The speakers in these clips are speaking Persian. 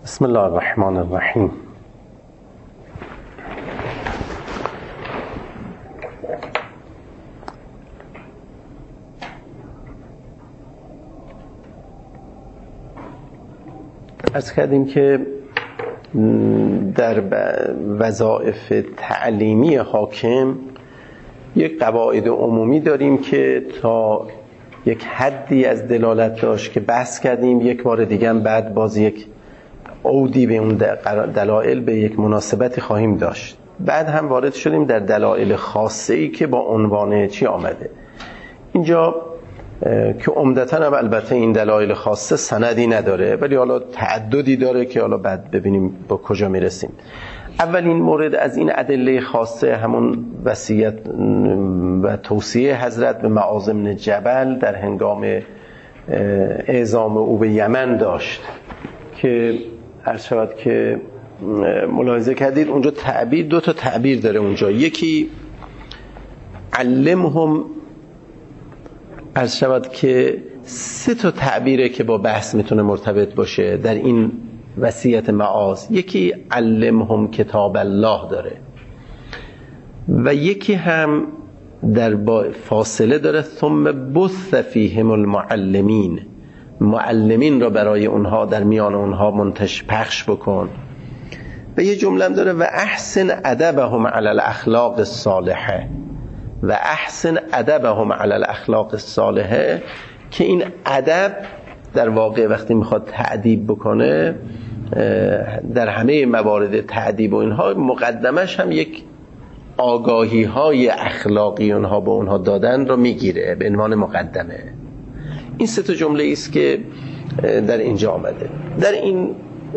بسم الله الرحمن الرحیم. عرض کردیم که در وظایف تعلیمی حاکم یک قواعد عمومی داریم که تا یک حدی از دلالت داشت که بحث کردیم، یک بار دیگه هم بعد باز یک عودی به اون دلایل به یک مناسبتی خواهیم داشت. بعد هم وارد شدیم در دلایل خاصه‌ای که با عنوان چی آمده اینجا، که عمدتاً هم البته این دلایل خاصه سندی نداره ولی حالا تعددی داره که حالا بعد ببینیم با کجا میرسیم. اولین مورد از این ادله خاصه همون وصیت و توصیه حضرت به معاذ بن جبل در هنگام اعزام او به یمن داشت که عرض شود که ملاحظه کردید اونجا تعبیر، دو تا تعبیر داره اونجا. یکی علمهم، عرض شود که سه تا تعبیره که با بحث میتونه مرتبط باشه در این وصیت معاذ. یکی علمهم کتاب الله داره و یکی هم در با فاصله داره ثم بث فیهم المعلمین، معلمین را برای اونها در میان اونها پخش بکن. و یه جمله داره و احسن ادبهم علی الاخلاق الصالحه، و احسن ادبهم علی الاخلاق الصالحه، که این ادب در واقع وقتی میخواد تأدیب بکنه در همه موارد تأدیب و اینها مقدمش هم یک آگاهی های اخلاقی اونها به اونها دادن رو میگیره به عنوان مقدمه. این سه تا جمله است که در اینجا آمده. در این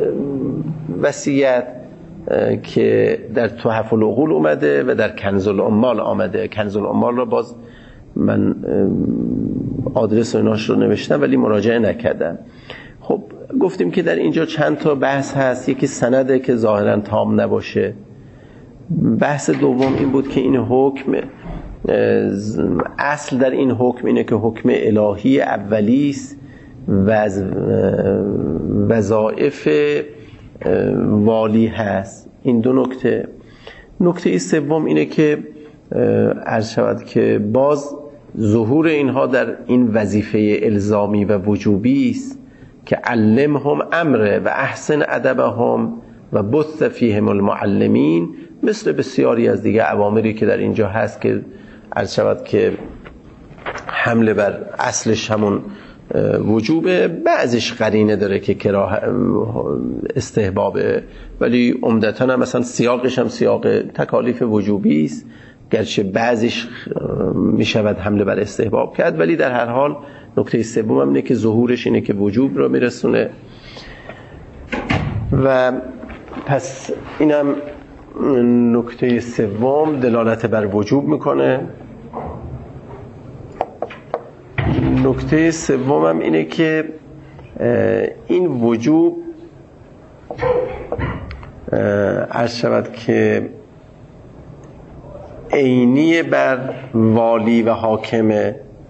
وصیت که در تحف العقول اومده و در کنز العمال آمده. کنز العمال را باز من آدرس و ایناش رو نوشتم ولی مراجعه نکردم. خب گفتیم که در اینجا چند تا بحث هست. یکی سنده که ظاهرا تام نباشه. بحث دوم این بود که این حکم، اصل در این حکم اینه که حکم الهی اولی است و از وظایف والی هست. این دو نکته. نکته سوم اینه که عرض شود که باز ظهور اینها در این وظیفه الزامی و وجوبی است که علمهم امره و احسن ادبهم و بث فیهم المعلمین، مثل بسیاری از دیگه اوامری که در اینجا هست که عرض شود که حمله بر اصلش همون وجوبه، بعضیش قرینه داره که کراهه استحبابه، ولی عمدتاً هم مثلا سیاقش هم سیاق تکالیف وجوبی است، گرچه بعضیش میشود حمله بر استحباب کرد، ولی در هر حال نکته سوم هم اینه که ظهورش اینه که وجوب رو میرسونه. و پس اینم نکته سوم دلالت بر وجوب میکنه. نکته سومم اینه که این وجوب عرض شود که عینی بر والی و حاکمه.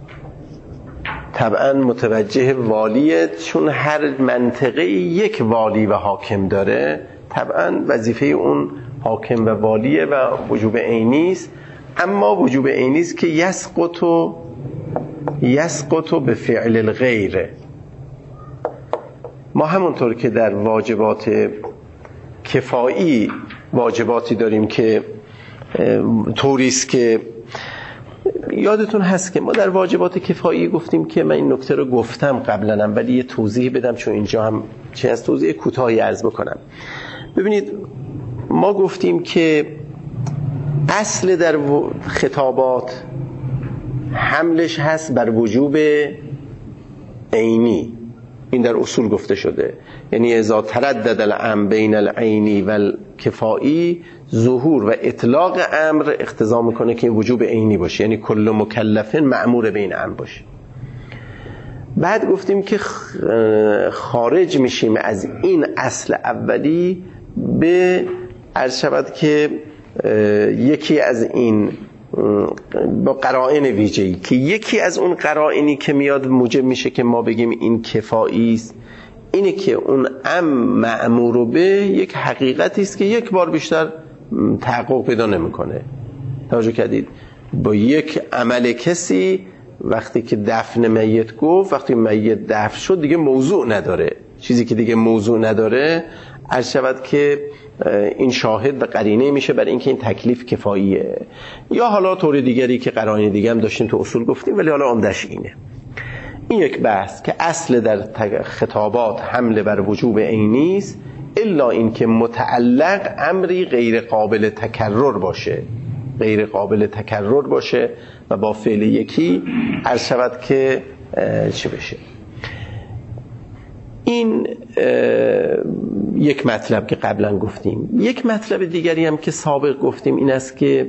طبعا متوجه والیه، چون هر منطقه یک والی و حاکم داره، طبعا وظیفه اون حاکم و والیه و وجوب عینی است. اما وجوب عینی است که یسقط به فعل الغیر. ما همونطور که در واجبات کفایی واجباتی داریم که طوریست که یادتون هست که ما در واجبات کفایی گفتیم که من این نکته رو گفتم قبلا، ولی یه توضیح بدم چون اینجا هم چه از توضیح کوتاهی عرض بکنم. ببینید ما گفتیم که اصل در خطابات حملش هست بر وجوب عینی. این در اصول گفته شده، یعنی اذا تردد الامر بین العینی و الکفایی، ظهور و اطلاق امر اقتضا میکنه که وجوب عینی باشه، یعنی کل مکلف مأمور به این امر باشه. بعد گفتیم که خارج میشیم از این اصل اولی به عرض شود که یکی از این با قرائن ویژه‌ای، که یکی از اون قرائنی که میاد موجب میشه که ما بگیم این کفایی است، اینه که اون مأمور به یک حقیقتی است که یک بار بیشتر تحقق پیدا نمیکنه. توجه کردید؟ با یک عمل کسی وقتی که دفن میت گفت، وقتی میت دفن شد دیگه موضوع نداره. چیزی که دیگه موضوع نداره عرض شود که این شاهد و قرینه میشه برای اینکه این تکلیف کفاییه. یا حالا طور دیگری که قرائن دیگه هم داشتیم تو اصول گفتیم، ولی حالا عمدش اینه. این یک بحث که اصل در خطابات حمله بر وجوب عینی است، الا اینکه متعلق امری غیر قابل تکرر باشه، غیر قابل تکرر باشه و با فعل یکی عرض شود که چه بشه. این یک مطلب که قبلا گفتیم. یک مطلب دیگری هم که سابق گفتیم این است که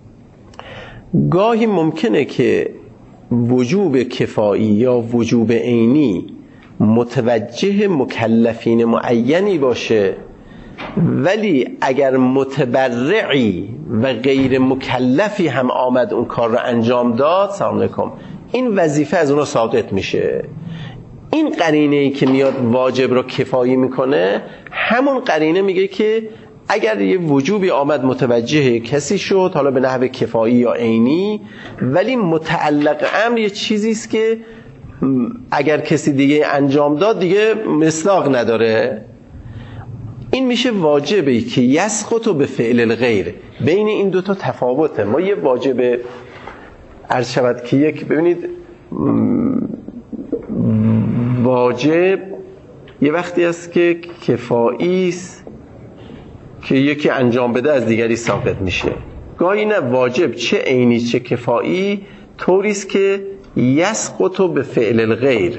گاهی ممکنه که وجوب کفایی یا وجوب عینی متوجه مکلفین معینی باشه، ولی اگر متبرعی و غیر مکلفی هم آمد اون کار رو انجام داد، سلام علیکم، این وظیفه از اونها ساقط میشه. این قرینه‌ای که میاد واجب رو کفایی میکنه، همون قرینه میگه که اگر یه وجوبی آمد متوجه کسی شد، حالا به نحو کفایی یا عینی، ولی متعلق امر یه چیزی است که اگر کسی دیگه انجام داد دیگه مصداق نداره، این میشه واجبی که یسقط به فعل الغیر. بین این دوتا تفاوته. ما یه واجب عرض شود که یک، ببینید واجب یه وقتی است که کفایی است که یکی انجام بده از دیگری ساقط میشه. گاهی نه، واجب چه عینی چه کفایی طوری است که یسقط به فعل الغیر،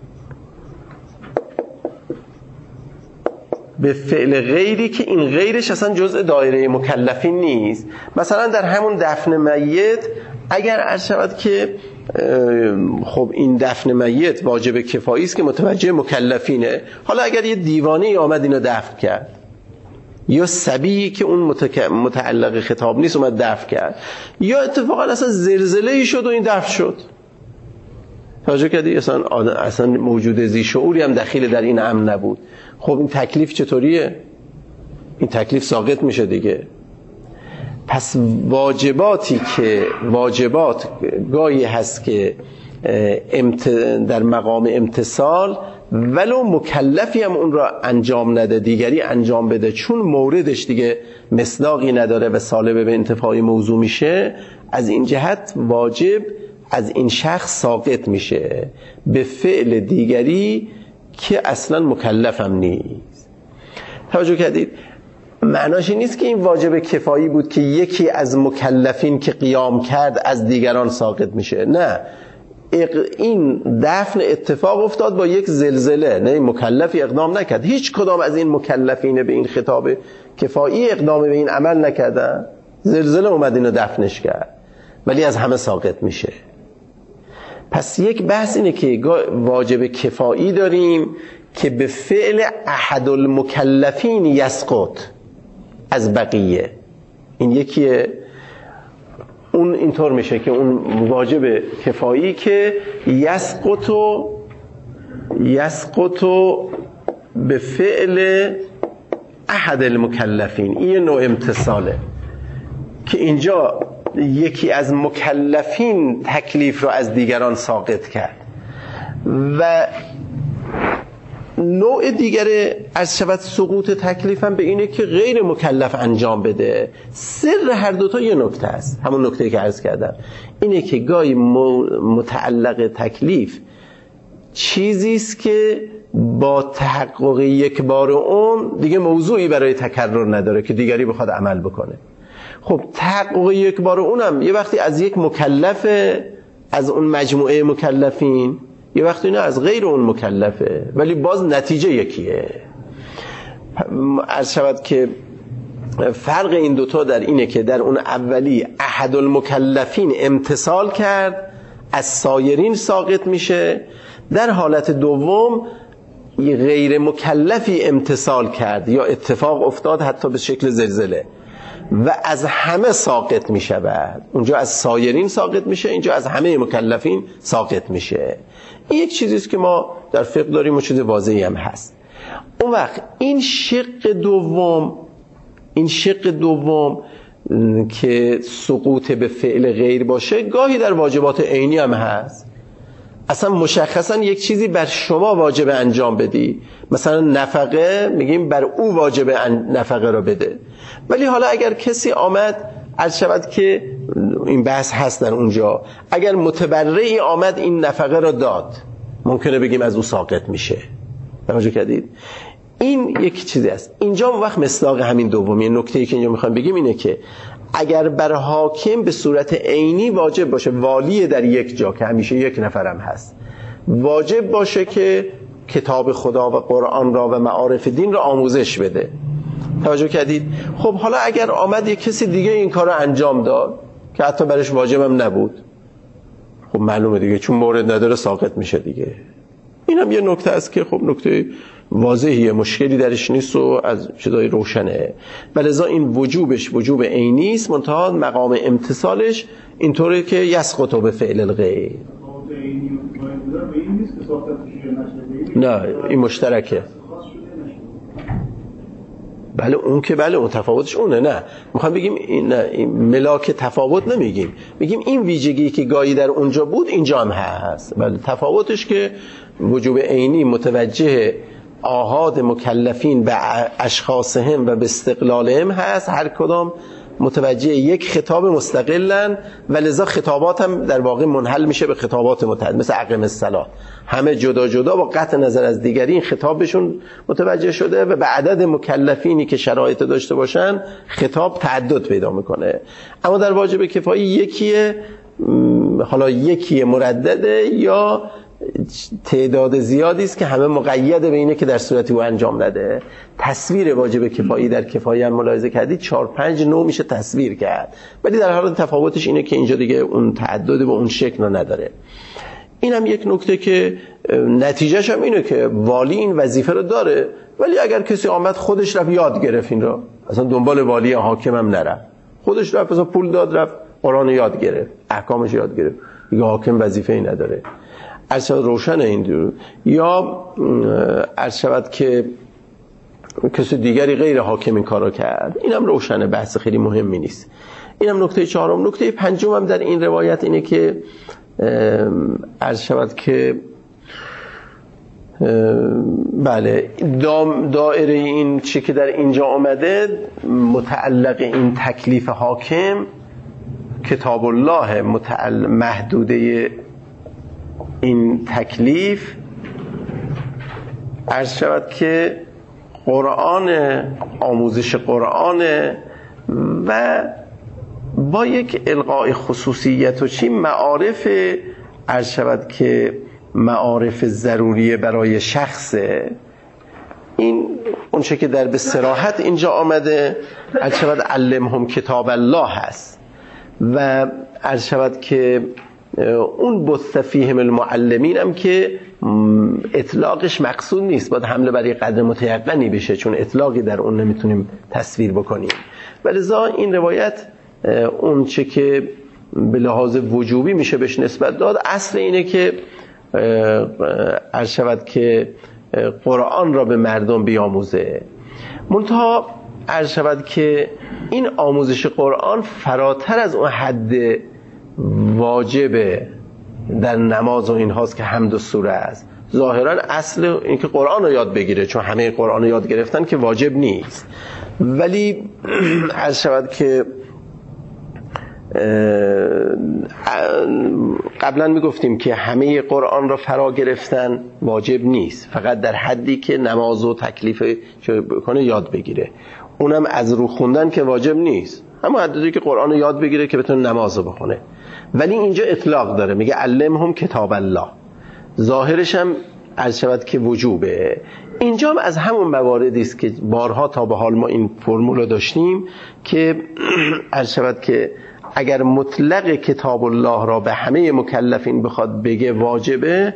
به فعل غیری که این غیرش اصلا جزء دایره مکلفین نیست. مثلا در همون دفن میت اگر عرض شود که خب این دفن میت واجب کفایی است که متوجه مکلفینه، حالا اگر یه دیوانه‌ای آمد اینو دفن کرد، یا صبیی که اون متعلق خطاب نیست اومد دفن کرد، یا اتفاقا اصلا زلزله‌ای شد و این دفن شد، توجه کردی؟ اصلا موجود ذی شعوری هم دخیل در این امر نبود. خب این تکلیف چطوریه؟ این تکلیف ساقط میشه دیگه. پس واجبات گاهی هست که در مقام امتثال ولو مکلفی هم اون را انجام نده دیگری انجام بده، چون موردش دیگه مصداقی نداره و سالب به انتفاع موضوع میشه، از این جهت واجب از این شخص ساقط میشه به فعل دیگری که اصلا مکلف هم نیست. توجه کردید؟ معناش این نیست که این واجب کفایی بود که یکی از مکلفین که قیام کرد از دیگران ساقط میشه. نه، این دفن اتفاق افتاد با یک زلزله، نه مکلفی اقدام نکرد. هیچ کدام از این مکلفین به این خطاب کفایی اقدام به این عمل نکردن، زلزله اومد اینو دفنش کرد، ولی از همه ساقط میشه. پس یک بحث اینه که واجب کفایی داریم که به فعل احد المکلفین یسقط از بقیه. این یکیه. اون اینطور میشه که اون واجب کفایی که یسقط به فعل احد المکلفین. این نوع امتصاله که اینجا یکی از مکلفین تکلیف رو از دیگران ساقط کرد. و نوع دیگر از شود سقوط تکلیف هم به اینه که غیر مکلف انجام بده. سر هر دوتا یه نکته است، همون نکته که عرض کردم، اینه که گاهی متعلق تکلیف چیزیست که با تحقق یک بار اون دیگه موضوعی برای تکرر نداره که دیگری بخواد عمل بکنه. خب تحقق یک بار اونم یه وقتی از یک مکلف، از اون مجموعه مکلفین، یه وقتی نه از غیر اون مکلفه، ولی باز نتیجه یکیه. عرض شود که فرق این دوتا در اینه که در اون اولی احد المکلفین امتثال کرد، از سایرین ساقط میشه. در حالت دوم غیر مکلفی امتثال کرد یا اتفاق افتاد حتی به شکل زلزله و از همه ساقط میشه. بعد اونجا از سایرین ساقط میشه، اینجا از همه مکلفین ساقط میشه. این یک چیزی است که ما در فقه داریم و چیز واضحی هم هست. اون وقت این شق دوم که سقوط به فعل غیر باشه گاهی در واجبات عینی هم هست. اصلا مشخصا یک چیزی بر شما واجب انجام بدی، مثلا نفقه میگیم بر او واجب نفقه رو بده. ولی حالا اگر کسی آمد، عرض شود که این بحث هست در اونجا، اگر متبرعی آمد این نفقه رو داد، ممکنه بگیم از او ساقط میشه. توجه کردید؟ این یک چیزی است. اینجا وقت مصداق همین دومی نکته‌ای که اینجا میخوام بگیم اینه که اگر بر حاکم به صورت عینی واجب باشه، والی در یک جا که همیشه یک نفرم هست، واجب باشه که کتاب خدا و قرآن را و معارف دین را آموزش بده. توجه کردید؟ خب حالا اگر آمد یک کسی دیگه این کار را انجام داد که حتی برش واجبم نبود، خب معلومه دیگه چون مورد نداره ساقط میشه دیگه. این هم یه نکته است که خب نکته واضحیه، مشکلی درش نیست و از چیزای روشنه. ولذا این وجوبش وجوب عینی است، منتها مقام امتثالش اینطوره که یسقط به فعل الغیر. نه این مشترکه. بله اون که بله اون تفاوتش اونه. نه میخوام بگیم این ملاک تفاوت نمیگیم، میگیم این ویژگی که گاهی در اونجا بود اینجا هم هست. بله تفاوتش که وجوب عینی متوجه آحاد مکلفین به اشخاصهم و به استقلالهم هست، هر کدام متوجه یک خطاب مستقلن و لذا خطابات هم در واقع منحل میشه به خطابات متعدد، مثل اقیم الصلاة، همه جدا جدا با قطع نظر از دیگری این خطابشون متوجه شده و به عدد مکلفینی که شرایط داشته باشن خطاب تعدد پیدا میکنه. اما در واجب کفایی یکیه، حالا یکیه مردده یا تعداد زیادی است که همه مقیده به اینه که در صورتی او انجام نده. تصویر واجب کفایی در کفایی هم ملاحظه کردید 4-5 نوع میشه تصویر کرد، ولی در حال تفاوتش اینه که اینجا دیگه اون تعدد به اون شکل رو نداره. این هم یک نکته که نتیجهش هم اینه که والی این وظیفه رو داره، ولی اگر کسی آمد خودش رفت یاد گرفت این رو، اصلا دنبال والی حاکم هم نرفت، خودش رفت مثلا پول داد رفت قرآن یاد گرفت، احکامش یاد گرفت، دیگه حاکم وظیفه ای نداره. عرض شود روشن این دور. یا عرض شود که کسی دیگری غیر حاکم این کارو کرد، اینم روشنه، بحث خیلی مهمی نیست. اینم نکته چهارم. نکته پنجم هم در این روایت اینه که عرض شود که بله دایره این چی که در اینجا آمده متعلق این تکلیف حاکم کتاب الله، محدوده این تکلیف عرض شود که قرآن، آموزش قرآن و با یک القاء خصوصیت و چی معارف عرض شود که معارف ضروریه برای شخصه. این اونچه که در به صراحت اینجا آمده عرض شود علمهم کتاب الله هست و عرض شود که اون بث فیهم المعلمین هم که اطلاقش مقصود نیست، باید حمله برای قدر متیقنی بشه، چون اطلاقی در اون نمیتونیم تصویر بکنیم. ولذا این روایت اون چه که به لحاظ وجوبی میشه بهش نسبت داد، اصل اینه که عرض شود که قرآن را به مردم بیاموزه. منتها عرض شود که این آموزش قرآن فراتر از اون حد واجبه در نماز و این هاست که حمد و سوره است. ظاهرا اصل این که قرآن رو یاد بگیره، چون همه قرآن رو یاد گرفتن که واجب نیست، ولی عرض شود که قبلا میگفتیم که همه قرآن را فرا گرفتن واجب نیست، فقط در حدی که نماز و تکلیف بکنه یاد بگیره، اونم از رو خوندن که واجب نیست، اما حدی که قرآن رو یاد بگیره که بتونه نماز رو بخونه. ولی اینجا اطلاق داره، میگه علمهم کتاب الله، ظاهرش هم عرض شود که وجوبه. اینجا هم از همون مواردی است که بارها تا به حال ما این فرمول رو داشتیم که عرض شود که اگر مطلق کتاب الله را به همه مکلفین بخواد بگه واجبه،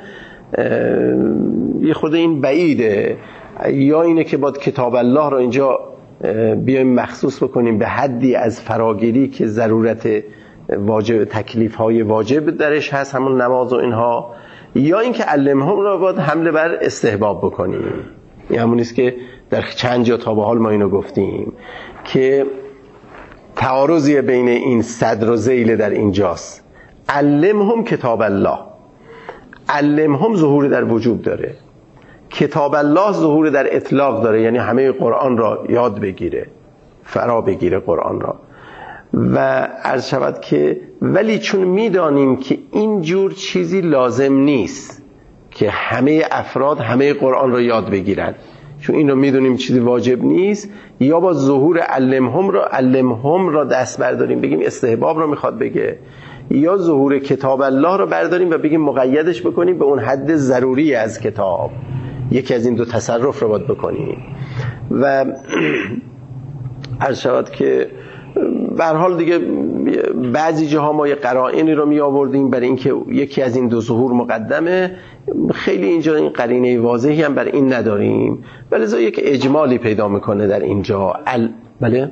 یه خود این بعیده. یا اینه که باید کتاب الله را اینجا بیایم مخصوص بکنیم به حدی از فراگیری که ضرورت واجب، تکلیف های واجب درش هست، همون نماز و اینها، یا اینکه علمهم را باید حمله بر استحباب بکنیم. این همون نیست که در چند جا تا به حال ما اینو گفتیم که تعارضی بین این صدر و ذیل در اینجاست. علمهم کتاب الله، علمهم ظهور در وجوب داره، کتاب الله ظهور در اطلاق داره، یعنی همه قرآن را یاد بگیره، فرا بگیره قرآن را. و عرض شود که ولی چون میدانیم که این جور چیزی لازم نیست که همه افراد همه قرآن را یاد بگیرن، چون این رو میدونیم چیزی واجب نیست، یا با ظهور علمهم را دست برداریم بگیم استحباب را میخواد بگه، یا ظهور کتاب الله را برداریم و بگیم مقیدش بکنیم به اون حد ضروری از کتاب. یکی از این دو تصرف را باید بکنیم. و عرض شود که به هر حال دیگه بعضی جاها ما یه قرائنی رو می آوردیم برای اینکه یکی از این دو ظهور مقدمه، خیلی اینجا این قرینه واضحی هم برای این نداریم، ولی لذا یک اجمالی پیدا میکنه در اینجا. بله؟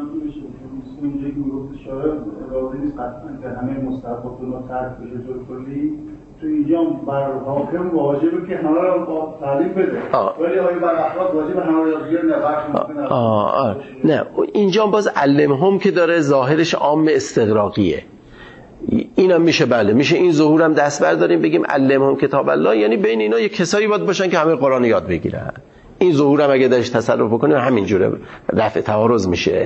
همه مستحبات رو ترک بشه جور کلی، تو اینجا بر حاکم واجبه که همه رو با تعلیم بده، ولی آیا بر افراد واجب همه رو یاد بگیرن؟ نه اینجا باز علمهم که داره ظاهرش عام استغراقیه، اینم میشه بله، میشه این ظهور هم دست برداریم بگیم علمهم کتاب الله، یعنی بین اینا یک کسایی باید باشن که همه قرآن یاد بگیرن. این ظهور هم اگه درش تصرف بکنیم همین جوره رفع تعارض میشه.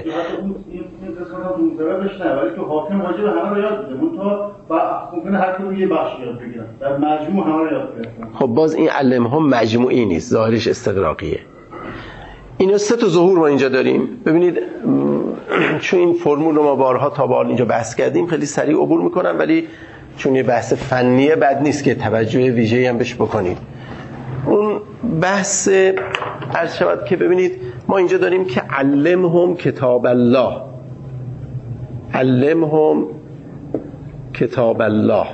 ولی تو حاکم واجب همه رو یاد بده، ممکنه هر کدوم یه بخش یاد بگیرن، در مجموع همه رو یاد بگیرن. خب باز این علمهم مجموعی نیست، ظاهرش استغراقیه. اینا سه تا ظهور ما اینجا داریم. ببینید چون این فرمول رو ما بارها تا به حال اینجا بحث کردیم، خیلی سریع عبور میکنم، ولی چون یه بحث فنیه بد نیست که توجه ویژه‌ای هم بهش بکنید. اون بحث عرض شود که ببینید ما اینجا داریم که علمهم کتاب الله، علمهم کتاب الله.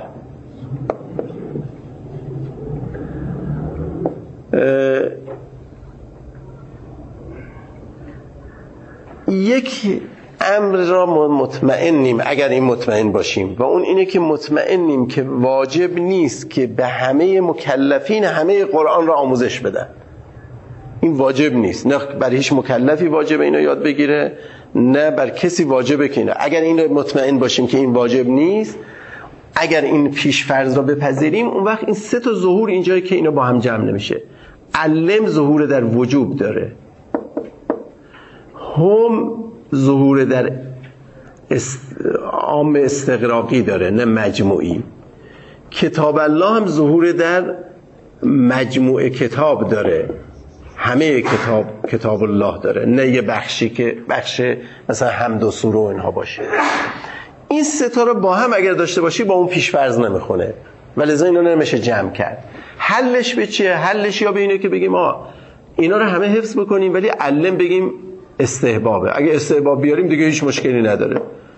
یک امر را مطمئنیم اگر این مطمئن باشیم، و اون اینه که مطمئنیم که واجب نیست که به همه مکلفین همه قرآن را آموزش بدن. این واجب نیست، نه بر هیچ مکلفی واجبه اینو یاد بگیره، نه بر کسی واجبه که اینو. اگر این رو مطمئن باشیم که این واجب نیست، اگر این پیش فرض را بپذیریم، اون وقت این سه تا ظهور اینجایی که اینو با هم جمع نمیشه. علم ظهور در وجوب داره، هم ظهور در عام استغراقی داره نه مجموعی، کتاب الله هم ظهور در مجموع کتاب داره، همه کتاب الله داره، نه یه بخشی که بخش مثلا حمد و سوره و اینها باشه. این سه تا رو با هم اگر داشته باشی با اون پیش‌فرض نمیخونه، ولذا اینا نمیشه جمع کرد. حلش به چیه؟ حلش یا به اینه که بگیم اینا رو همه حفظ بکنیم ولی علم بگیم استحبابه. اگه استحباب بیاریم دیگه هیچ مشکلی نداره،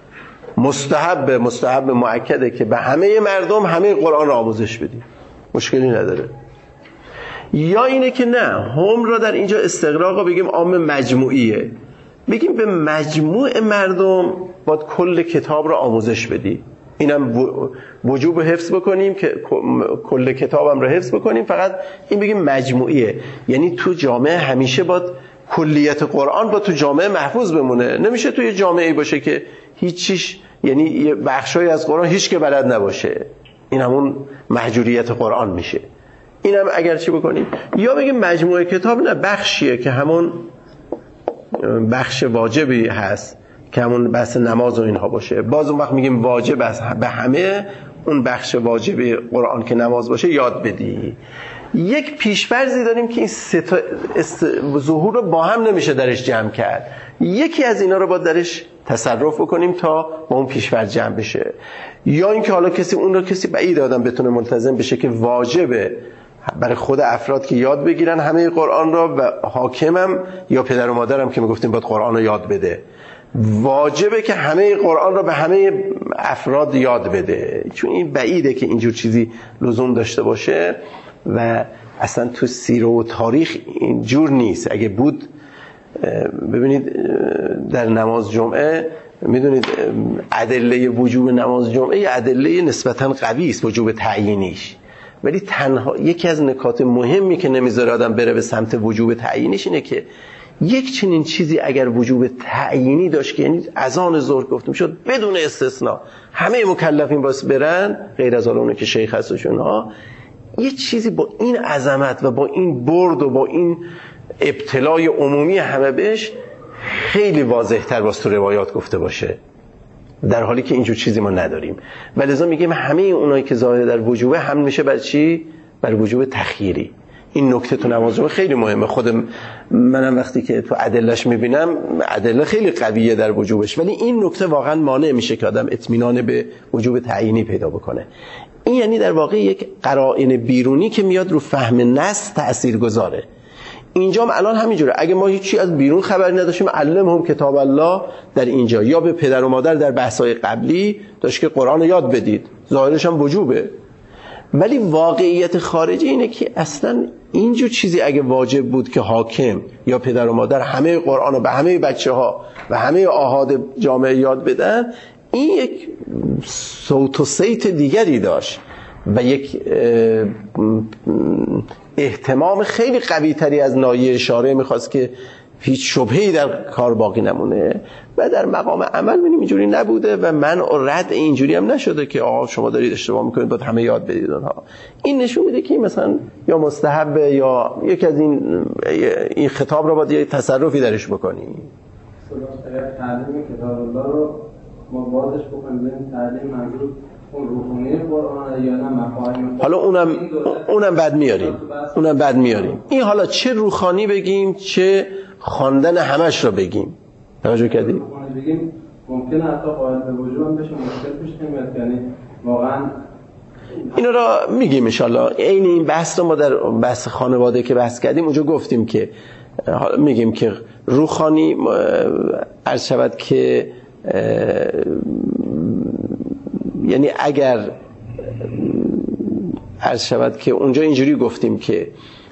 مستحب مؤکده که به همه مردم همه قرآن رو آموزش بدیم، مشکلی نداره. یا اینه که نه، هم را در اینجا استغراق بگیم عام مجموعیه، بگیم به مجموع مردم باید کل کتاب را آموزش بدی. اینم وجوب حفظ بکنیم که کل کتابم را حفظ بکنیم، فقط این بگیم مجموعیه، یعنی تو جامعه همیشه باید کلیت قرآن با تو جامعه محفوظ بمونه. نمیشه تو یه جامعه‌ای باشه که هیچیش، یعنی یه بخشای از قرآن هیچ که بلد نباشه، این همون محجوریت قرآن میشه. اینم اگر چی بکنیم، یا بگیم مجموعه کتاب نه، بخشیه که همون بخش واجبی هست که همون بحث نماز و اینها باشه، باز اون وقت میگیم واجب است به همه اون بخش واجبی قرآن که نماز باشه یاد بدی. یک پیش‌فرضی داریم که این سه تا ظهور رو با هم نمیشه درش جمع کرد، یکی از اینا رو با درش تصرف بکنیم تا با اون پیش‌فرض جمع بشه. یا اینکه حالا اون رو کسی بعید آدم بتونه ملتزم بشه که واجبه برای خود افراد که یاد بگیرن همه قرآن را، و حاکمم یا پدر و مادرم که میگفتیم باید قرآن رو یاد بده، واجبه که همه قرآن را به همه افراد یاد بده، چون این بعیده که اینجور چیزی لزوم داشته باشه و اصلا تو سیره و تاریخ اینجور نیست. اگه بود ببینید در نماز جمعه، میدونید ادله وجوب نماز جمعه ادله نسبتاً قوی است، وجوب تعیینیش، ولی تنها یکی از نکات مهمی که نمیذاره آدم بره به سمت وجوب تعیینیش اینه که یک چنین چیزی اگر وجوب تعیینی داشت که یعنی اذان ظهر گفتم شد بدون استثناء همه مکلفین باز برن غیر از اون که شیخ هستشون ها، یه چیزی با این عظمت و با این برد و با این ابتلای عمومی همه بهش خیلی واضح‌تر باز تو روایات گفته باشه، در حالی که اینجور چیزی ما نداریم. ولذا میگیم همه اونایی که ظاهر در وجوبه هم میشه بر چی؟ بر وجوب تخییری. این نکته تو نماز جمعه خیلی مهمه. منم وقتی که تو ادله‌اش میبینم ادله خیلی قویه در وجوبش، ولی این نکته واقعا مانع میشه که آدم اطمینان به وجوب تعیینی پیدا بکنه. این یعنی در واقع یک قرائن بیرونی که میاد رو فهم نص تأثیر گذاره. اینجا الان همینجوره، اگه ما هیچی از بیرون خبری نداشتیم علمهم کتاب الله در اینجا، یا به پدر و مادر در بحث‌های قبلی داشت که قرآن رو یاد بدید، ظاهرش هم وجوبه، ولی واقعیت خارجی اینه که اصلا اینجور چیزی اگه واجب بود که حاکم یا پدر و مادر همه قرآن رو به همه بچه‌ها و همه آحاد جامعه یاد بدن، این یک صوت و صیت دیگری داشت و یک احتمام خیلی قوی تری از نایه اشاره میخواست که هیچ شبهه‌ای در کار باقی نمونه. و در مقام عمل ببینیم اینجوری نبوده و منع و رد اینجوری هم نشده که آقا شما دارید اشتباه میکنید باید همه یاد بدید اونها. این نشون میده که مثلا یا مستحبه یا یکی از این خطاب رو باید یه تصرفی درش بکنی. تعلیم کتاب الله رو ما بازش بکنیم تعلیم منظور اون روحانی قرآن یا نه مفاهیم. حالا اونم بعد میاریم. این حالا چه روحانی بگیم چه خواندن همش رو بگیم. توجه کردی؟ روحانی بگیم ممکنه حتی قائل به وجوب هم بشه، مشکل پیش نمیاد، یعنی واقعا اینا را میگیم ان شاء الله. این بحث رو ما در بحث خانواده که بحث کردیم اونجا گفتیم که میگیم که روحانی عرض شود که یعنی اگر عرض شود که اونجا اینجوری گفتیم که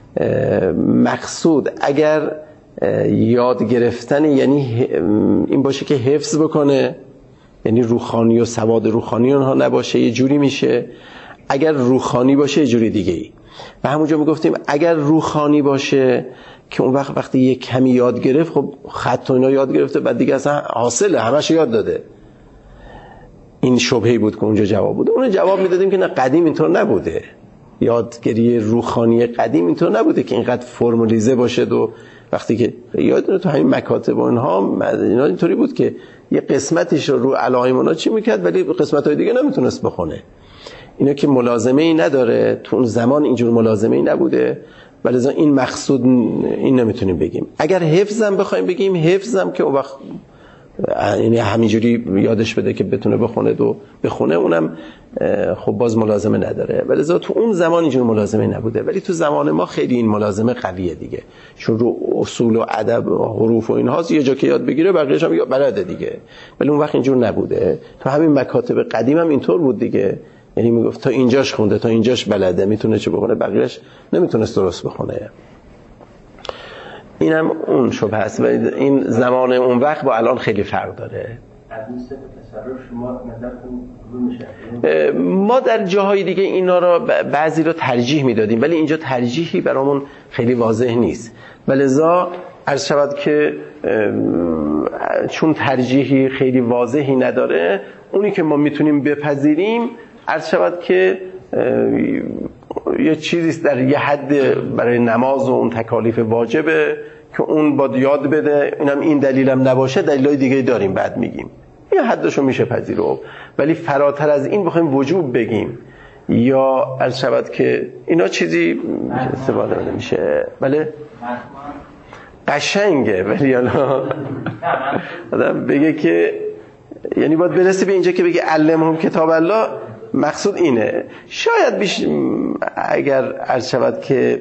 مقصود اگر یاد گرفتن یعنی این باشه که حفظ بکنه، یعنی روحانی و سواد روحانی اونها نباشه یه جوری میشه، اگر روحانی باشه یه جوری دیگه ای. و همونجا میگفتیم اگر روحانی باشه که اون وقتی یه کمی یاد گرفت، خب خط و اینا یاد گرفته بعد دیگه اصلا حاصله همش یاد داده. این شبهه‌ای بود که اونجا جواب بود. اون جواب میدادیم که نه قدیم اینطور نبوده، یادگیری روحانی قدیم اینطور نبوده که اینقدر فرمولیزه باشه و وقتی که یادتونه تو همین مکاتب و اینها اینا اینطوری بود که یه قسمتیش رو علائم اونا چی میکرد ولی قسمت‌های دیگه نمیتونست بخونه. اینا که ملازمه‌ای نداره، تو اون زمان اینجور ملازمه‌ای نبوده، ولی این مقصود این نمیتونیم بگیم. اگر حفظم بخوایم بگیم حفظم که اون وقت یعنی همینجوری یادش بده که بتونه بخونه اونم خب باز ملازمه نداره، ولی تو اون زمان اینجور ملازمه نبوده. ولی تو زمان ما خیلی این ملازمه قویه دیگه، چون رو اصول و ادب و حروف و اینها یه جا که یاد بگیره بقیه‌اش هم بلده دیگه، ولی اون وقت اینجور نبوده. تو همین مکاتب قدیم هم اینطور بود دیگه، یعنی میگفت تا اینجاش خونده تا اینجاش بلده میتونه چه بخونه، بقیه‌اش نمیتونست درست بخونه. اینم اون شبه هست و این زمان اون وقت با الان خیلی فرق داره. ما در جاهای دیگه اینا را بعضی رو ترجیح میدادیم، ولی اینجا ترجیحی برامون خیلی واضح نیست، ولذا عرض شود که چون ترجیحی خیلی واضحی نداره، اونی که ما میتونیم بپذیریم عرض شود که یه چیزی در یه حد برای نماز و اون تکالیف واجبه که اون باید یاد بده، اینم این دلیلم نباشه، دلیلای دیگه داریم بعد میگیم یه حدشو میشه پذیرو، ولی فراتر از این بخوایم وجوب بگیم یا عرض شود که اینا چیزی استفاده نمیشه. بله قشنگه، ولی آدم بگه که یعنی باید برسی به اینجا که بگه علمهم کتاب الله، مقصود اینه. شاید اگر عرض شود که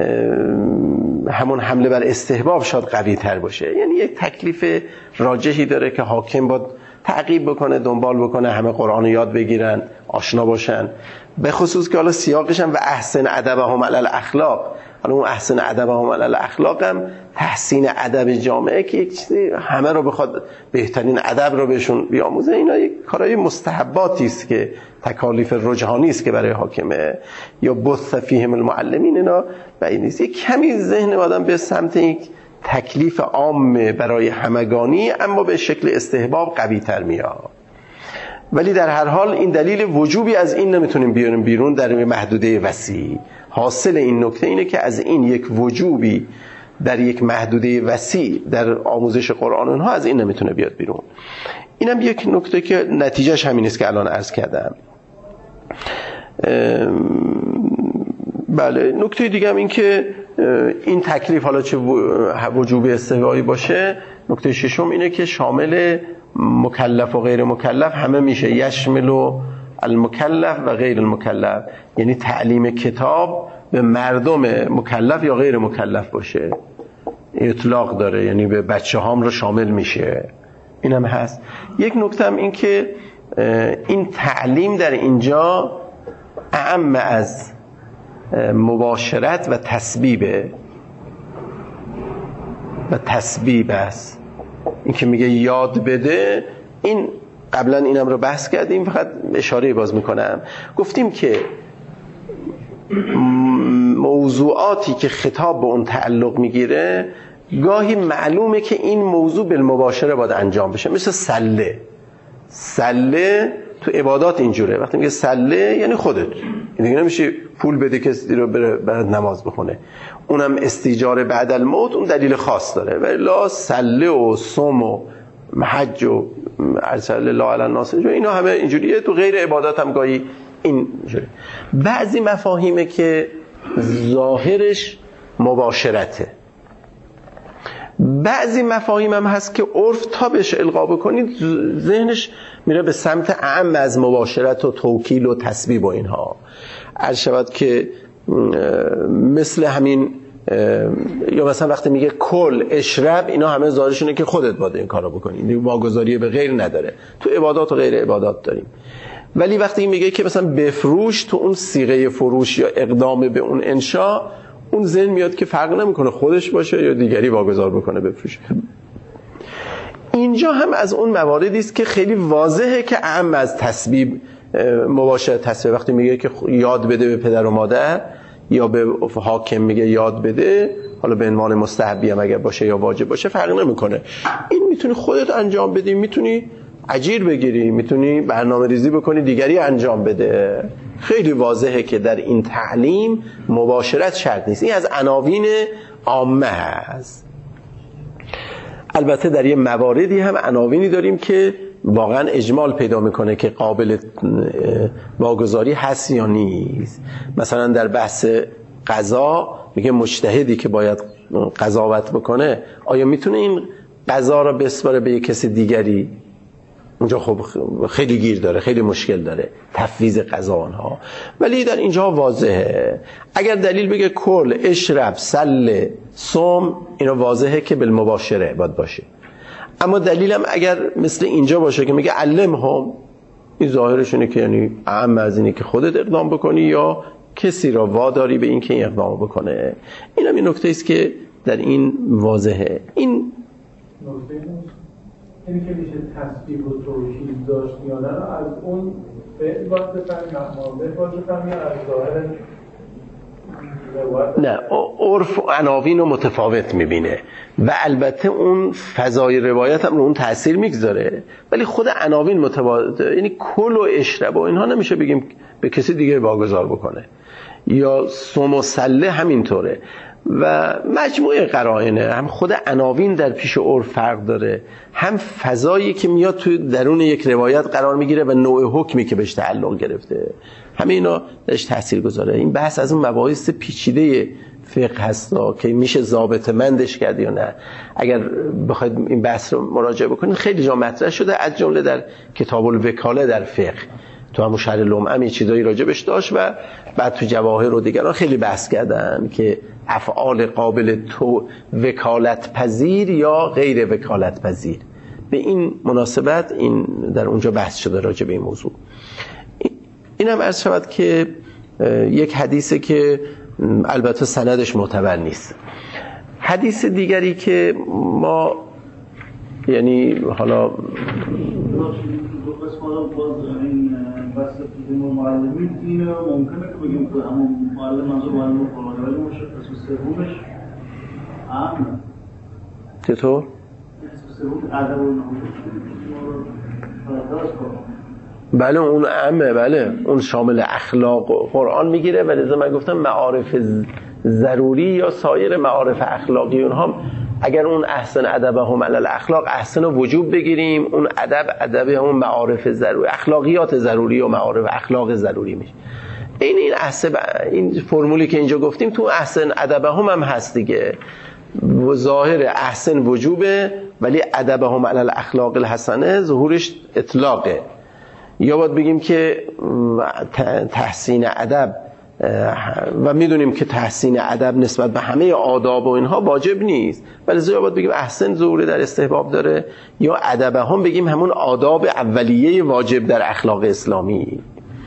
همون حمله بر استحباب شاید قوی تر باشه، یعنی یک تکلیف راجحی داره که حاکم باید تعقیب بکنه، دنبال بکنه، همه قرآن رو یاد بگیرن، آشنا باشن، به خصوص که حالا سیاقش هم و احسن ادبهم علی الاخلاق، حالا اون احسن ادب هم علی الاخلاق هم تحسین ادب جامعه که یک چیزی همه رو بخواد بهترین ادب رو بهشون بیاموزه، اینا یک کارهای مستحباتی است که تکالیف رجحانی است که برای حاکمه یا بث فیهم المعلمین، اینا بعید نیست. یک کمی ذهن آدم به سمت یک تکلیف عام برای همگانی اما به شکل استحباب قوی تر میاد. ولی در هر حال این دلیل وجوبی از این نمیتونیم بیاریم بیرون در محدوده وسیع. حاصل این نکته اینه که از این یک وجوبی در یک محدوده وسیع در آموزش قرآن اونها از این نمیتونه بیاد بیرون. اینم یک نکته که نتیجهش همین است که الان عرض کردم. بله، نکته دیگه هم این که این تکلیف حالا چه وجوب استحبابی باشه، نکته ششم اینه که شامل مکلف و غیر مکلف همه میشه، یشمل المکلف و غیر المکلف، یعنی تعلیم کتاب به مردم مکلف یا غیر مکلف باشه، اطلاق داره، یعنی به بچه هام رو شامل میشه. این هم هست. یک نکته هم این که این تعلیم در اینجا اعم از مباشرت و تسبیب است. این که میگه یاد بده، این قبلا اینم رو بحث کردیم، فقط اشاره باز میکنم. گفتیم که موضوعاتی که خطاب به اون تعلق میگیره گاهی معلومه که این موضوع بالمباشره باید انجام بشه، مثل سله تو عبادات اینجوره. وقتی میگه سله یعنی خودت، یعنی نمیشه پول بده کسی رو بره نماز بخونه، اونم استیجار بعد الموت، اون دلیل خاص داره. ولی لا سله و صوم و حج و ارسل الله علی الناس اینا همه اینجوریه. تو غیر عبادات هم گاهی اینجوره. بعضی مفاهیمه که ظاهرش مباشرته، بعضی مفاهیم هم هست که عرف تا بهش القا بکنید ذهنش میره به سمت اعم از مباشرت و توکیل و تسبیب و اینها. عرض شود که مثل همین، یا مثلا وقتی میگه کل اشرب، اینا همه ظاهرشونه که خودت باید این کارو بکنی، واگذاری به غیر نداره. تو عبادات و غیر عبادات داریم. ولی وقتی میگه که مثلا بفروش، تو اون صیغه فروش یا اقدام به اون انشا، اون ذهن میاد که فرق نمیکنه خودش باشه یا دیگری واگذار بکنه بفروشه. اینجا هم از اون مواردی است که خیلی واضحه که اعم از تسبیب، مباشرت تسبیب. وقتی میگه که یاد بده به پدر و مادر یا به حاکم میگه یاد بده، حالا به عنوان مستحبی هم اگر باشه یا واجب باشه فرق نمیکنه. این میتونی خودت انجام بدی، میتونی اجیر بگیری، میتونی برنامه ریزی بکنی دیگری انجام بده. خیلی واضحه که در این تعلیم مباشرت شرط نیست. این از عناوین عامه هست. البته در یه مواردی هم عناوینی داریم که واقعا اجمال پیدا میکنه که قابل واگذاری هست یا نیست. مثلا در بحث قضا میگه مجتهدی که باید قضاوت بکنه آیا میتونه این قضا را بسپاره به یک کسی دیگری؟ اونجا خب خیلی گیر داره، خیلی مشکل داره تفویض قضا آنها. ولی در اینجا واضحه. اگر دلیل بگه کل، اشرب، سل، صوم، اینا واضحه که بالمباشره باید باشه. اما دلیلم اگر مثل اینجا باشه که میگه علمهم، این ظاهرش اینه که یعنی اعم از اینه که خودت اقدام بکنی یا کسی را واداری به این که این اقدام بکنه. اینم این نکته است که در این واضحه. این اینی که میشه تسبیح و توحید داشت یا نه از اون فعل باید بفهمیم، معامله باید بفهمیم از ظاهر نه، عرف و عناوین رو متفاوت میبینه و البته اون فضای روایت هم رو اون تأثیر میگذاره، ولی خود عناوین متفاوت. یعنی کل و اشرب و اینها نمیشه بگیم به کسی دیگه واگذار بکنه، یا صوم و سله همینطوره. و مجموعه قرائنه، هم خود عناوین در پیش عرف فرق داره، هم فضایی که میاد توی درون یک روایت قرار میگیره و نوع حکمی که بهش تعلق گرفته، همه اینا درش تاثیر گذاره. این بحث از اون مباحث پیچیده فقه هستا که میشه ضابط مندش کرد یا نه. اگر بخواید این بحث رو مراجعه بکنید خیلی جا مطرح شده، از جمله در کتاب الوکاله در فقه، تو همون شرح لمعه یه چیزایی راجبش داشت و بعد تو جواهر و دیگران خیلی بحث کردن که افعال قابل تو وکالت پذیر یا غیر وکالت پذیر. به این مناسبت این در اونجا بحث شده راجب این موضوع. این هم عرض شود که یک حدیثه که البته سندش معتبر نیست. حدیث دیگری که ما یعنی حالا دو قسم باز این بحث معلمین اینه ممکنه که بگیم که همون معلم از معلم قرآن ولی قسم سومش عامه. چطور؟ قسم سوم ادب و بله اون عامه، بله اون شامل اخلاق و قرآن میگیره، ولی لذا من گفتم معارف ضروری یا سایر معارف اخلاقی اونها اگر اون احسن ادبهم علی الاخلاق احسن و وجوب بگیریم، اون ادب همون معارف ضروری، اخلاقیات ضروری و معارف اخلاق ضروری میشه. این فرمولی که اینجا گفتیم تو احسن ادبهم هم هست دیگه، ظاهر احسن وجوبه ولی ادبهم علی الاخلاق الحسنه ظهورش اطلاقه. یا باید بگیم که تحسین ادب و میدونیم که تحسین ادب نسبت به همه آداب و اینها واجب نیست، ولی یا باید بگیم احسن ظهور در استحباب داره، یا ادب هم بگیم همون آداب اولیه واجب در اخلاق اسلامی.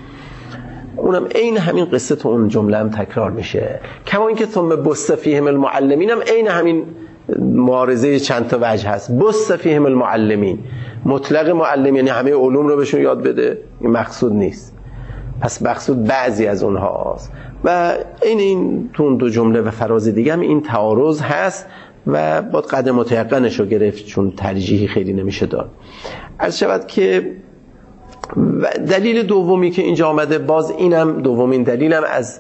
اونم عین همین قصه تو اون جمله هم تکرار میشه. کما اینکه ثم بث فیهم المعلمین هم عین همین معارضه چند تا وجه هست. بث فیهم المعلمین، مطلق معلم یعنی همه علوم رو بهشون یاد بده، این مقصود نیست، پس مقصود بعضی از اونها هست. و این تو اون دو جمله و فراز دیگه هم این تعارض هست و باید قدر متیقنش رو گرفت، چون ترجیحی خیلی نمیشه داد. عرض شود که دلیل دومی که اینجا آمده، باز اینم دومین دلیلم از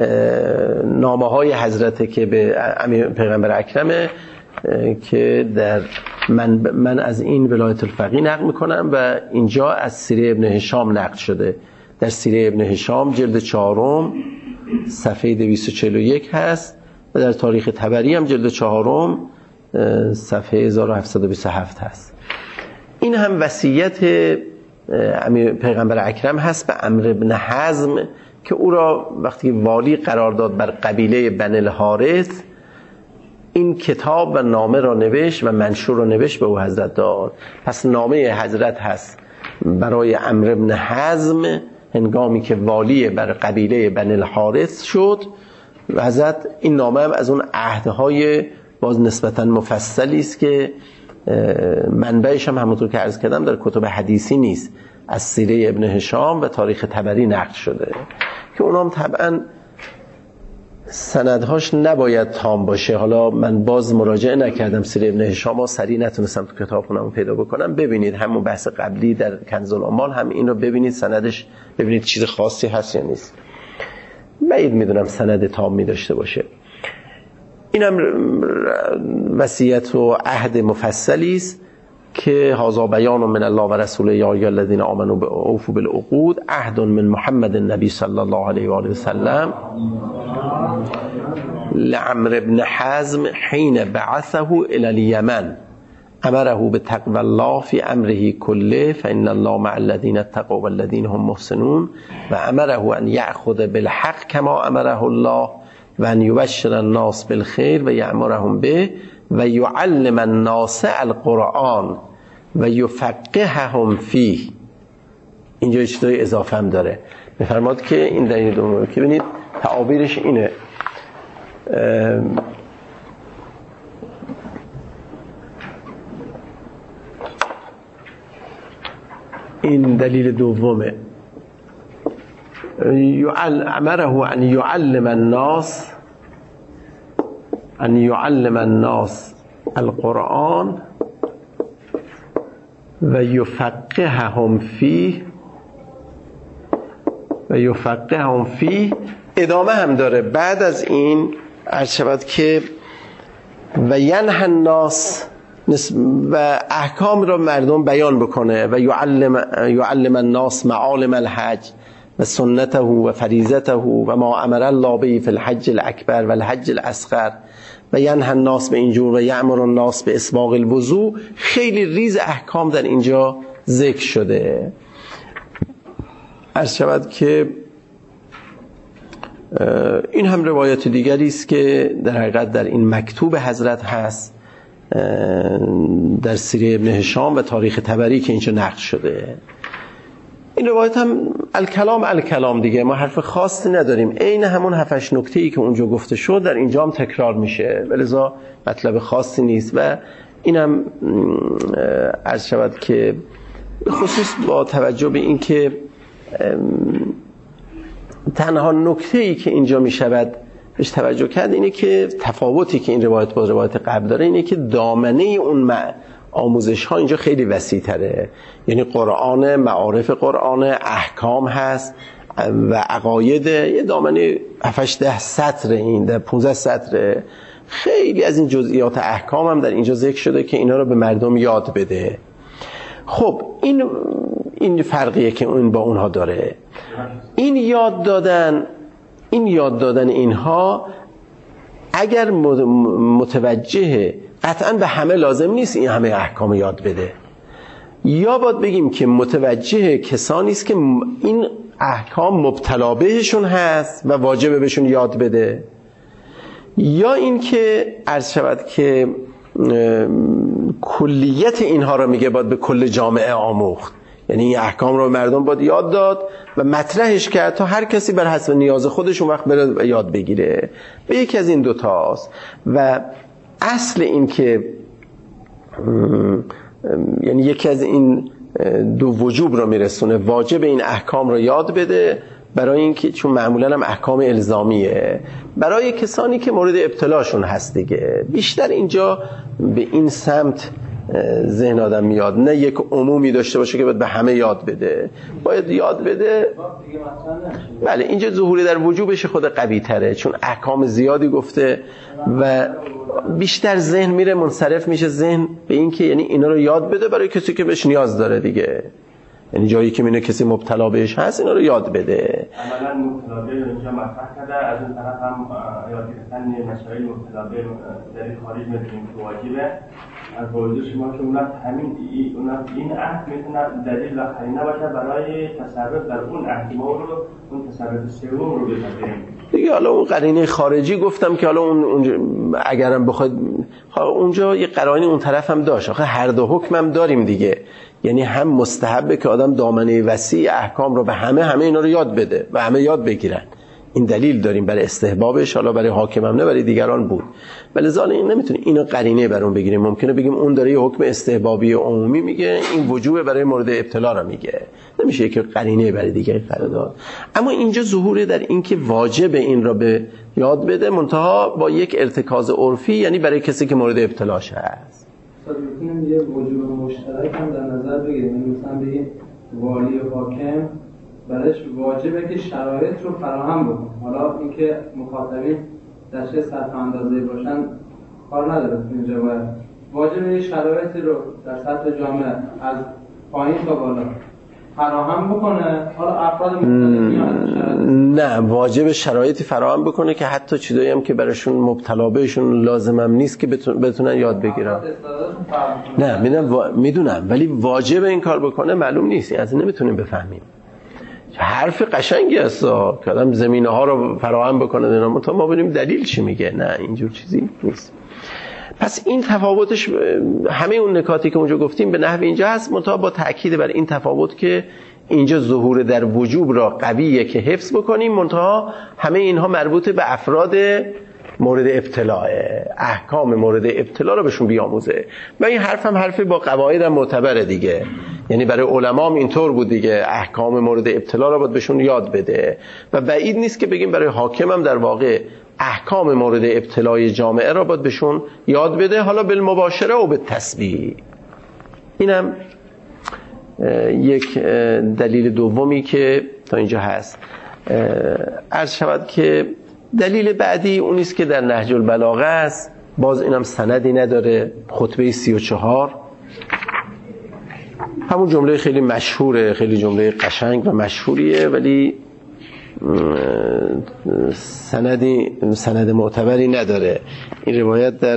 نامه های حضرت که به پیغمبر اکرمه که در من از این ولایت الفقیه نقل میکنم و اینجا از سیره ابن هشام نقل شده. در سیره ابن هشام جلد 4 صفحه 241 هست و در تاریخ طبری هم جلد 4 صفحه 1727 هست. این هم وصیت پیغمبر اکرم هست به عمرو بن حزم که او را وقتی والی قرار داد بر قبیله بنی الحارث، این کتاب و نامه را نوشت و منشور را نوشت به او حضرت داد. پس نامه حضرت هست برای عمرو بن حزم هنگامی که والی بر قبیله بنی الحارث شد و حضرت این نامه هم از اون عهدهای باز نسبتاً مفصلی است که منبعش هم همونطور که عرض کردم در کتب حدیثی نیست، از سیره ابن هشام و تاریخ طبری نقل شده که اونام طبعا سندهاش نباید تام باشه. حالا من باز مراجعه نکردم سیره ابن هشام، سریع نتونستم تو کتابخونه‌ام پیدا بکنم. ببینید همون بحث قبلی در کنز الاموال هم این رو ببینید، سندش ببینید چیز خاصی هست یا نیست. بعید میدونم سند تامی داشته باشه. اینم وصیت و عهد مفصلی است که هذا بیان من الله و رسوله یا ایها الذین آمنوا اوفوا بالعقود عهد من محمد النبی صلی الله علیه و آله و سلم لعمرو بن حزم حين بعثه الى اليمن امره بتقوى الله في امره كله فان الله مع الذين اتقوا والذين هم محسنون و امره ان یأخذ بالحق كما امره الله و ان یبشر الناس بالخیر و یأمرهم به و یعلم الناس القرآن و یفقههم فیه. اینجا چیزای اضافه هم داره. می‌فرماد که این دلیل دوم که ببینید تعابیرش اینه، این دلیل دومه، امره ان یعلم الناس القرآن و یفقههم فیه. ادامه هم داره بعد از این عرض شود که و ینهی الناس و احکام را مردم بیان بکنه و یعلم الناس معالم الحج و سنته و فریضته و ما امر الله به فی الحج الاکبر و الحج الاصغر و ینهی الناس به اینجور و یأمر الناس به اسباغ الوضوء. خیلی ریز احکام در اینجا ذکر شده. عرض شود که این هم روایت دیگری است که در حقیقت در این مکتوب حضرت هست در سیره ابن هشام و تاریخ طبری که اینجا نقل شده. این روایت هم الکلام دیگه، ما حرف خاصی نداریم، عین همون 7-8 نکته‌ای که اونجا گفته شد در اینجا هم تکرار میشه، ولذا مطلب خاصی نیست. و اینم عرض شود که به خصوص با توجه به این که تنها نکته‌ای که اینجا میشود بهش توجه کرد اینه که تفاوتی که این روایت با روایت قبل داره اینه که دامنه اون آموزش ها اینجا خیلی وسیع تره، یعنی قرآن، معارف قرآن، احکام هست و عقاید، یه دامنه 7-10 سطر، این در 15 سطر خیلی از این جزئیات احکام هم در اینجا ذکر شده که اینا رو به مردم یاد بده. خب این فرقیه که اون با اونها داره. این یاد دادن اینها اگر متوجه، قطعا به همه لازم نیست این همه احکام یاد بده، یا باید بگیم که متوجه کسانی است که این احکام مبتلا بهشون هست و واجبه بهشون یاد بده، یا این که عرض شود که کلیت اینها رو میگه باید به کل جامعه آموخت، یعنی این احکام رو مردم باید یاد داد و مطرحش کرد تا هر کسی بر حسب نیاز خودش اون وقت بره یاد بگیره. به یکی از این دوتاست. و اصل این که یعنی یکی از این دو وجوب رو میرسونه، واجب این احکام رو یاد بده، برای اینکه چون معمولا هم احکام الزامیه برای کسانی که مورد ابتلاشون هست دیگه. بیشتر اینجا به این سمت ذهن آدم میاد، نه یک عمومی داشته باشه که باید به همه یاد بده، باید یاد بده. بله اینجا ظهوری در وجوبش خود قوی تره، چون احکام زیادی گفته و بیشتر ذهن میره منصرف میشه ذهن به این که یعنی اینا رو یاد بده برای کسی که بهش نیاز داره دیگه، یعنی جایی که میونه کسی مبتلا بهش هست اینا رو یاد بده. عملا مبتلا به اینجا مطرح کرده، از اون طرف هم یاد گرفتن مسائل مبتلا به در خارج میتونیم که واجبه. از وجود شما که این عهد میتونه دلیل و قرینه باشه برای تصرف در اون احکام رو، اون تصرف سوم رو بپذیریم دیگه. حالا اون قرینه خارجی گفتم که حالا اون اگرم بخواد اونجا یه قرائن اون طرف هم داشت، آخه هر دو حکم هم داریم دیگه، یعنی هم مستحبه که آدم دامنه وسیع احکام رو به همه اینا رو یاد بده و همه یاد بگیرن، این دلیل داریم برای استحبابش، حالا برای حاکم هم نه برای دیگران بود، ولی ظاهرا این نمیتونیم اینو قرینه بر اون بگیریم. ممکنه بگیم اون داره یه حکم استحبابی عمومی میگه، این وجوب برای مورد ابتلا رو میگه، نمیشه که قرینه برای دیگری قرار داد. اما اینجا ظهور در این که واجب این را به یاد بده، منتها با یک ارتکاز عرفی، یعنی برای کسی که مورد ابتلاش هست. میتونیم یه وجوب مشترک هم در نظر بگیریم، مثلا بگیم والی و حاکم برایش واجبه که شرایط رو فراهم بکنه. حالا اینکه مخاطبین در چه سطح اندازه‌ای باشن کار نداره، اینجا باید واجبه شرایطی رو در سطح جامعه از پایین تا بالا فراهم بکنه. حالا افراد مختلفی نه، واجب شرایطی فراهم بکنه که حتی چیزایی هم که براشون مبتلا بهشون لازمم نیست که بتونن یاد بگیرن. نه میدونم ولی واجب این کار بکنه معلوم نیست، از این نمیتونیم بفهمیم. حرف قشنگی هست که آدم زمینه ها رو فراهم بکنه، ما ببینیم دلیل چی میگه. نه اینجور چیزی نیست. پس این تفاوتش، همه اون نکاتی که اونجا گفتیم به نحو اینجا هست، منتها با تأکید بر این تفاوت که اینجا ظهور در وجوب را قویه که حفظ بکنیم، منتها همه اینها مربوط به افراد مورد ابتلاء، احکام مورد ابتلا رو بهشون بیاموزه. و این حرف هم حرفی با قواعد هم معتبره دیگه، یعنی برای علما هم اینطور بود دیگه، احکام مورد ابتلا رو باید بهشون یاد بده و بعید نیست که بگیم برای حاکم هم در واقع احکام مورد ابتلای جامعه را باید بهشون یاد بده، حالا بالمباشره و بالتسبیح. اینم یک دلیل دومی که تا اینجا هست. عرض شود که دلیل بعدی اونیست که در نهج البلاغه است، باز اینم سندی نداره، خطبه 34، همون جمله خیلی مشهوره، خیلی جمله قشنگ و مشهوریه، ولی سند معتبری نداره. این روایت در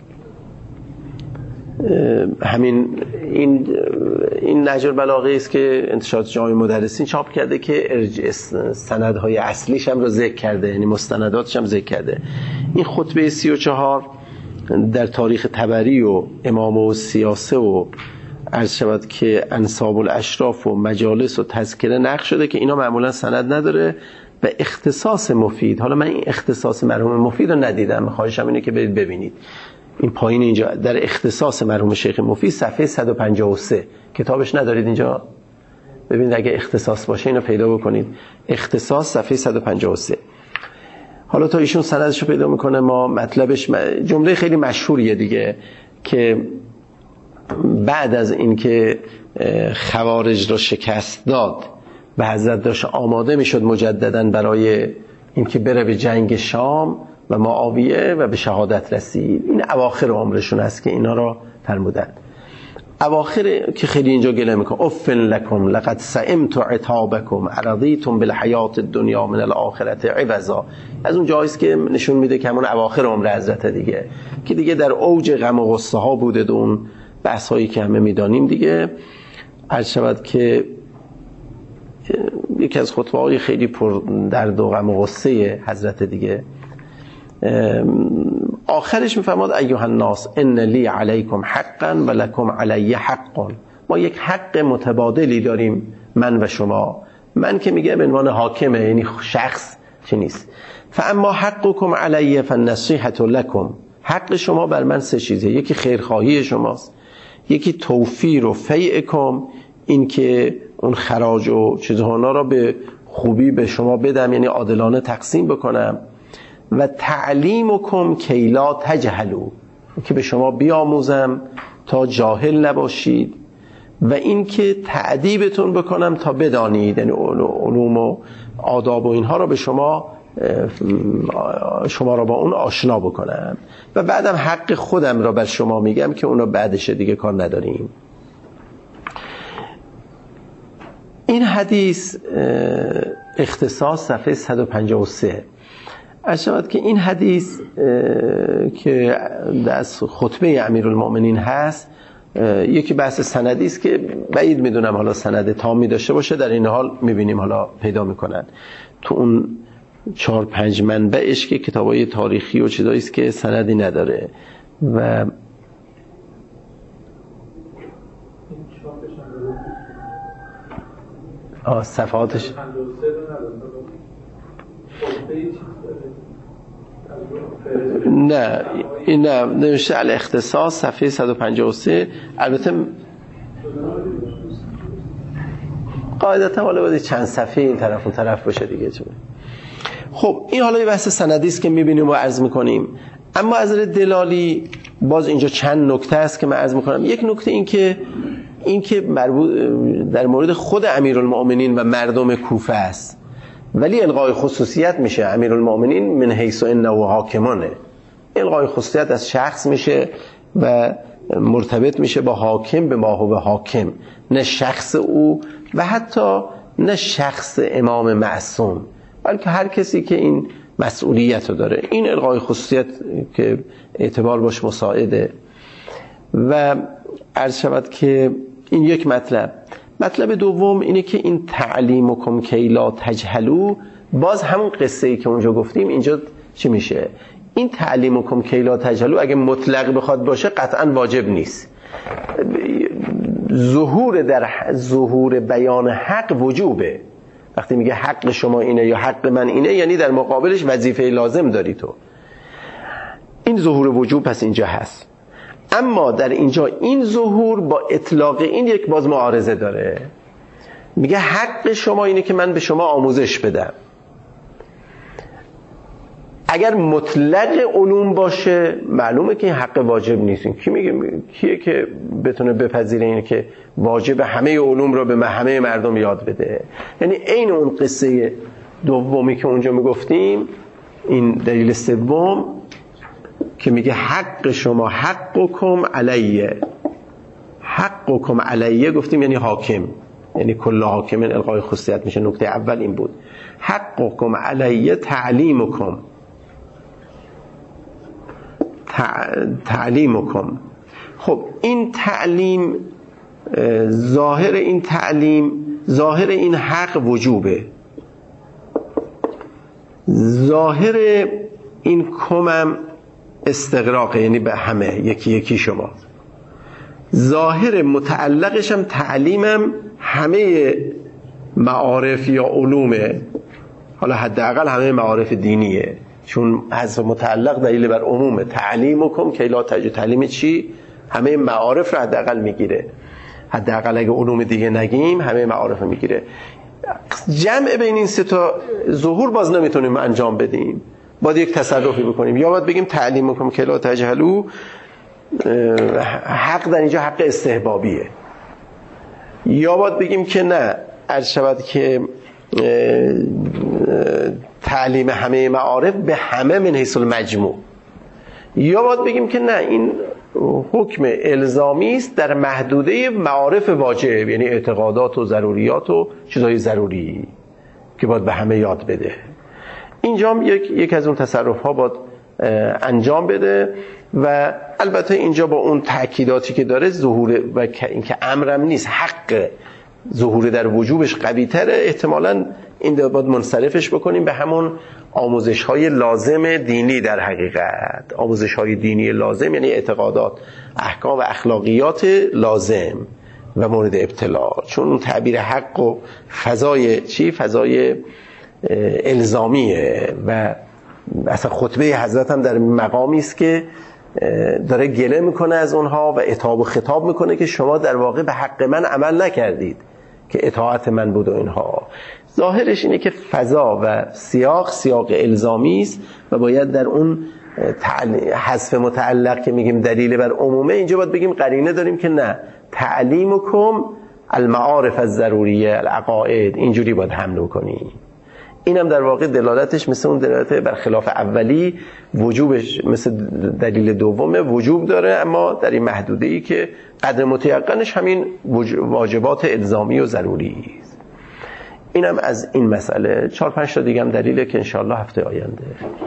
همین این نهج البلاغه است که انتشارات جامع مدرسین چاپ کرده که سندهای اصلیش هم رو ذکر کرده، یعنی مستنداتش هم ذکر کرده. این خطبه 34 در تاریخ طبری و امامه و سیاسه و عرض شود که انصاب الاشراف و مجالس و تذکره نقل شده که اینا معمولا سند نداره و اختصاص مفید. حالا من این اختصاص مرحوم مفید رو ندیدم، خواهشم اینه که برید ببینید این پایین اینجا در اختصاص مرحوم شیخ مفید صفحه 153 کتابش ندارید اینجا؟ ببینید اگه اختصاص باشه اینو پیدا بکنید، اختصاص صفحه 153. حالا تا ایشون سندش رو پیدا میکنه ما مطلبش جمله خیلی مشهوریه دیگه که بعد از اینکه خوارج را شکست داد و حضرت داشت آماده میشد مجددا برای اینکه بره به جنگ شام و معاویه و به شهادت رسید. این اواخر عمرشون است که اینا را فرمودن. اواخر که خیلی اینجا گله میکنه افن لکم لقد سئمت عتابکم رضیتم بالحیات الدنیا من الاخرت عوضا. از اون جاییست که نشون میده که همون اواخر عمر حضرت دیگه که دیگه در اوج غم و غصه ها بوده، اون بحث هایی که همه میدانیم دیگه. عرض شود که یکی از خطبه های خیلی پر درد و غم و غصه حضرت دیگه آخرش میفرماد ایها الناس ان لی علیکم حقا و لکم علی حق. ما یک حق متبادلی داریم من و شما. من که میگه به عنوان حاکمه، یعنی شخص چه نیست. فاما حقکم علی فالنصیحة لکم. حق شما بر من سه چیزه، یکی خیرخواهی شماست، یکی توفیر و فیعکم، این که اون خراج و چیزها را به خوبی به شما بدم، یعنی عادلانه تقسیم بکنم، و تعلیمکم کی لا تجهلوا، که به شما بیاموزم تا جاهل نباشید، و این که تعدیبتون بکنم تا بدانید، یعنی علوم و آداب و اینها را به شما را با اون آشنا بکنم، و بعدم حق خودم را بر شما میگم که اون را بعدش دیگه کار نداریم. این حدیث اختصاص صفحه 153. اشارت که این حدیث که از خطبه امیرالمؤمنین هست یکی بحث سندی است که بعید میدونم حالا سند تامی داشته باشه، در این حال میبینیم حالا پیدا میکنن تو اون 4-5 منبعش که کتابای تاریخی و چیزایی است که سندی نداره و صفحاتش نه این نه نوشته الاختصاص صفحه 153. البته قاعدتا حالا باید چند صفحه این طرف اون طرف باشه دیگه. خب این حالا یه بحث سندی است که میبینیم و عرض میکنیم. اما از نظر دلالی باز اینجا چند نکته است که من عرض میکنم. یک نکته این که مربوط در مورد خود امیرالمؤمنین و مردم کوفه است، ولی الغای خصوصیت میشه امیرالمؤمنین من حیث انه حاکمانه. الغای خصوصیت از شخص میشه و مرتبط میشه با حاکم به ما هو حاکم، نه شخص او و حتی نه شخص امام معصوم، بلکه هر کسی که این مسئولیت رو داره. این الغای خصوصیت که اعتبار باش مساعده. و عرض شود که این یک مطلب دوم اینه که این تعلیمکم کی لا تجهلوا، باز همون قصه ای که اونجا گفتیم اینجا چی میشه؟ این تعلیمکم کی لا تجهلوا اگه مطلق بخواد باشه قطعا واجب نیست. ظهور بیان حق وجوبه. وقتی میگه حق شما اینه یا حق من اینه، یعنی در مقابلش وظیفه لازم داری تو. این ظهور وجوب پس اینجا هست. اما در اینجا این ظهور با اطلاق این یک باز معارضه داره. میگه حق شما اینه که من به شما آموزش بدم. اگر مطلق علوم باشه معلومه که این حق واجب نیست. کی میگه کیه که بتونه بپذیره اینه که واجب همه علوم رو به همه مردم یاد بده؟ یعنی عین اون قصه دومی که اونجا میگفتیم، این دلیل سوم که میگه حق شما حقکم علیه. حقکم علیه گفتیم یعنی حاکم، یعنی کل حاکم الغای خصوصیت میشه. نکته اول این بود. حقکم علیه تعلیمکم. تعلیمکم. خب این تعلیم ظاهر این حق وجوبه. ظاهر این کمم استغراق، یعنی به همه یکی یکی شما. ظاهر متعلقش هم تعلیمم همه معارف یا علومه، حالا حداقل همه معارف دینیه، چون حذف متعلق دلیل بر عمومه. تعلیمکم که لا تجو، تعلیم چی؟ همه معارف رو حداقل میگیره، حداقل اگه علوم دیگه نگیم همه معارف رو میگیره. جمع بین این سه تا ظهور باز نمیتونیم انجام بدیم، باید یک تصرفی بکنیم. یا باید بگیم تعلیمکم که لا تجهلوا، حق در اینجا حق استحبابیه، یا باید بگیم که نه، عرض شود که تعلیم همه معارف به همه من حیث المجموع، یا باید بگیم که نه، این حکم الزامی است در محدوده معارف واجب، یعنی اعتقادات و ضروریات و چیزهای ضروری که باید به همه یاد بده. اینجا هم یک از اون تصرف ها باید انجام بده و البته اینجا با اون تأکیداتی که داره ظهور و اینکه امرم نیست، حق ظهور در وجوبش قوی تره، احتمالاً این باید منصرفش بکنیم به همون آموزش های لازم دینی. در حقیقت آموزش های دینی لازم یعنی اعتقادات، احکام و اخلاقیات لازم و مورد ابتلا، چون اون تعبیر حق و فضای چی؟ فضای الزامیه و اصلا خطبه حضرت هم در مقامی است که داره گله میکنه از اونها و عتاب و خطاب میکنه که شما در واقع به حق من عمل نکردید که اطاعت من بود و اینها. ظاهرش اینه که فضا و سیاق الزامی است و باید در اون حذف متعلق که میگیم دلیل بر عمومه، اینجا باید بگیم قرینه داریم که نه، تعلیمکم المعارف الضروریه العقائد، اینجوری باید حمل کنی. اینم در واقع دلالتش مثل اون دلالت برخلاف اولی وجوبش مثل دلیل دومه، وجوب داره اما در این محدوده‌ای که قدر متیقنش همین واجبات الزامی و ضروری است. اینم از این مسئله. 4-5 تا دیگه هم دلیله که انشاءالله هفته آینده